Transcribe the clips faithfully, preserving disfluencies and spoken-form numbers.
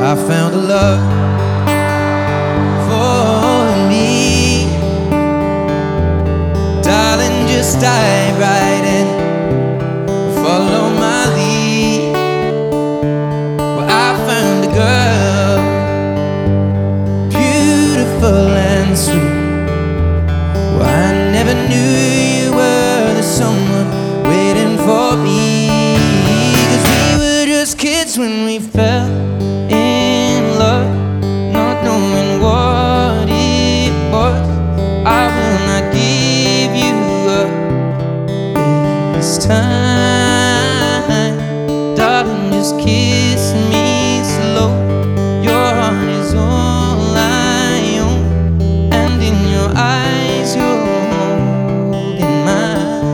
I found a love for me. Darling, just dive right in, follow my lead. Well, I found a girl, beautiful and sweet. Well, I never knew you were the someone waiting for me. 'Cause we were just kids when we fell in love, not knowing what it was. I will not give you up this time. Darling, just kiss me slow. Your heart is all I own, and in your eyes you're holding mine.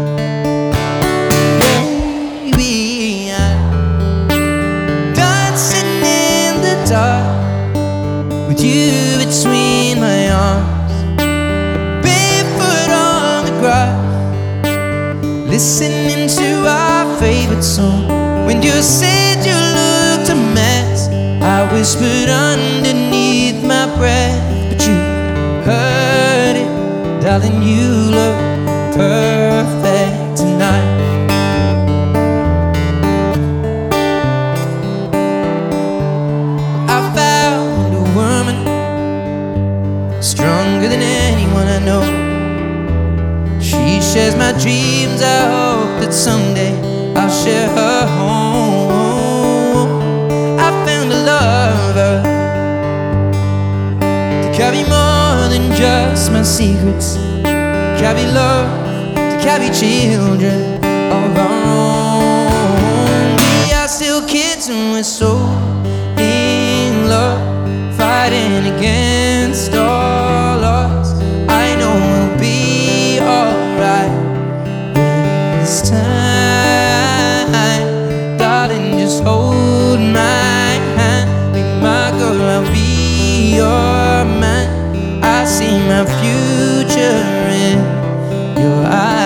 Baby, I'm dancing in the dark with you between my arms, barefoot on the grass, listening to our favorite song. When you said you looked a mess, I whispered underneath my breath, but you heard it. Darling, you look perfect tonight. I found a woman stronger than anyone I know. She shares my dreams. I hope that someday I'll share her home. I found a lover to carry more than just my secrets, to carry love, to carry children of our own. We are still kids and we're so in love, fighting against all odds. I know we'll be alright this time. Darling, just hold my hand, be my girl, I'll be your man. I see my future in your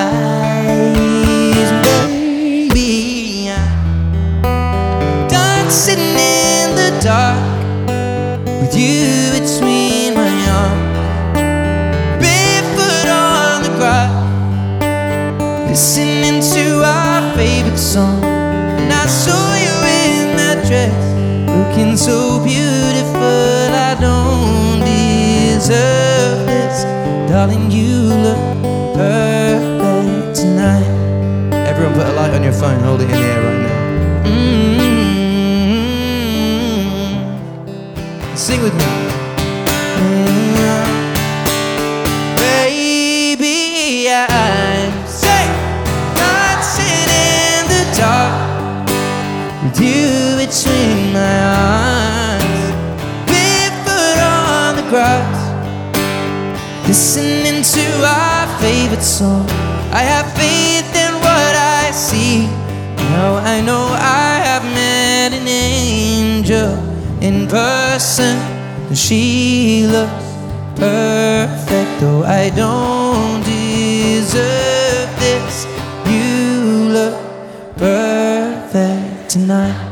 eyes, baby. I'm dancing in the dark with you between my arms, barefoot on the grass, listening to our favorite song. And I saw you in that dress, looking so beautiful. I don't deserve this. Darling, you look perfect tonight. Everyone put a light on your phone, hold it in the air right now. Mm-hmm. Sing with me. Baby, I'm safe, dancing in the dark with you between my arms, barefoot on the grass, listening to our favorite song. I have faith in what I see. Now I know I have met an angel in person, and she looks perfect. Though I don't deserve this, you look perfect tonight.